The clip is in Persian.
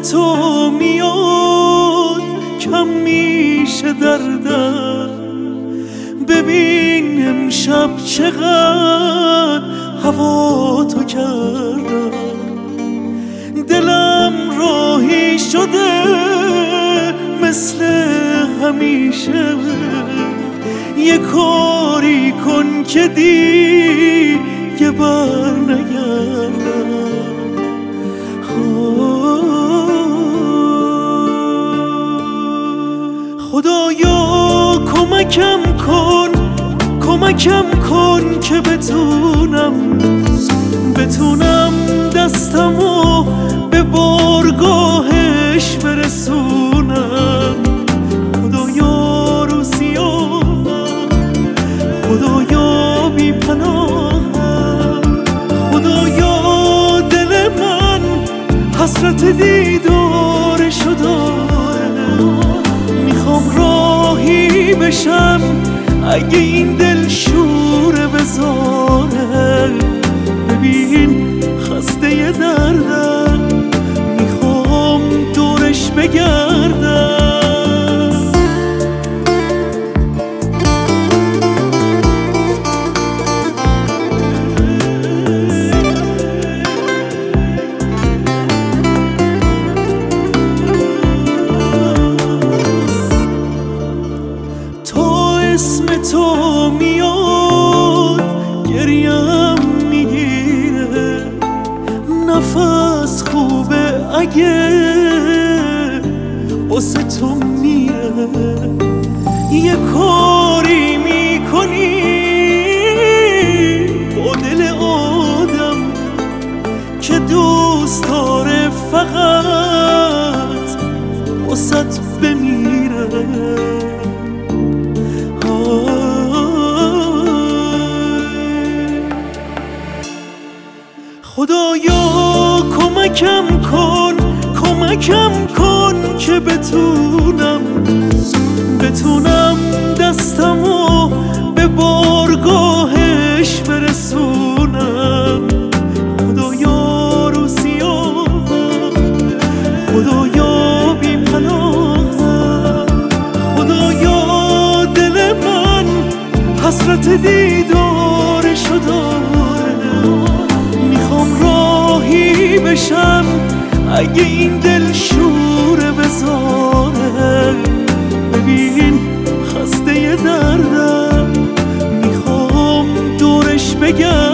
تو میاد کم میشه دردم. ببین امشب چقدر هوا تو کردم. دلم راهی شده مثل همیشه. یه کاری کن که دیگه بر نگردم. خدایا کمکم کن که بتونم دستمو به بارگاهش برسونم. خدایا روزیام، خدایا بی پناهم. خدایا دل من حسرت دیدارشو داره. میخوام راهی بشم اگه این دل شوره بذاره. ببین خسته ی دردم، میخوام دورش بگردم. اسم تو میاد گریم میگیره. نفس خوبه اگه واسه تو میره. یه کاری میکنی با دل آدم که دوست داره فقط واسه بمیره. خدایا کمکم کن که بتونم دستمو به بارگاهش برسونم. خدایا روزیام، خدایا بی پناهم. خدایا دل من حسرت دیدارشو داره. میخوام راهی بشم اگه این دل شوره بذاره. ببین خسته ی دردم، میخوام دورش بگردم.